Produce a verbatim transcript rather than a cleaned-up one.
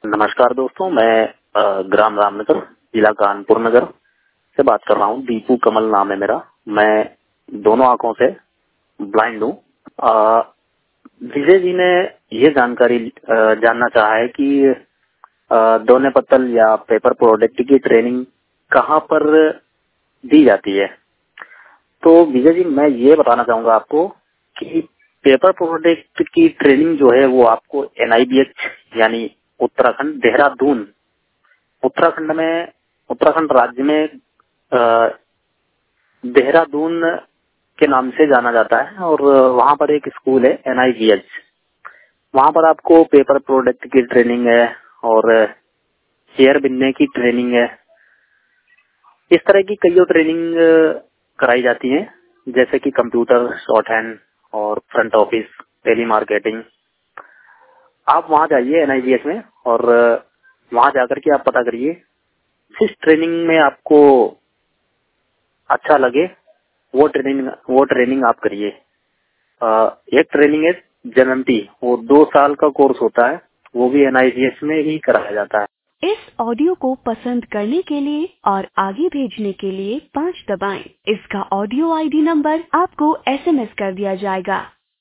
नमस्कार दोस्तों, मैं अ, ग्राम रामनगर, जिला कानपुर नगर से बात कर रहा हूँ। दीपू कमल नाम है मेरा। मैं दोनों आंखों से ब्लाइंड हूँ। अ, विजय जी ने ये जानकारी अ, जानना चाहा है कि अ, दोने पत्तल या पेपर प्रोडक्ट की ट्रेनिंग कहाँ पर दी जाती है। तो विजय जी, मैं ये बताना चाहूंगा आपको कि पेपर प्रोडक्ट की ट्रेनिंग जो है वो आपको एन आई बी एच यानी उत्तराखंड देहरादून उत्तराखंड में उत्तराखंड राज्य में अ, देहरादून के नाम से जाना जाता है और वहाँ पर एक स्कूल है एन आई बी एच। वहाँ पर आपको पेपर प्रोडक्ट की ट्रेनिंग है और हेयर बिनने की ट्रेनिंग है। इस तरह की कई ट्रेनिंग कराई जाती है, जैसे कि कंप्यूटर, शॉर्ट हैंड और फ्रंट ऑफिस, टेली मार्केटिंग। आप वहाँ जाइए एन आई बी एच में और वहाँ जाकर के आप पता करिए जिस ट्रेनिंग में आपको अच्छा लगे वो ट्रेनिंग वो ट्रेनिंग आप करिए। अ, एक ट्रेनिंग है जेम एम टी, वो दो साल का कोर्स होता है, वो भी एन आई बी एच में ही कराया जाता है। इस ऑडियो को पसंद करने के लिए और आगे भेजने के लिए पाँच दबाएं। इसका ऑडियो आई डी नंबर आपको एस एम एस कर दिया जाएगा।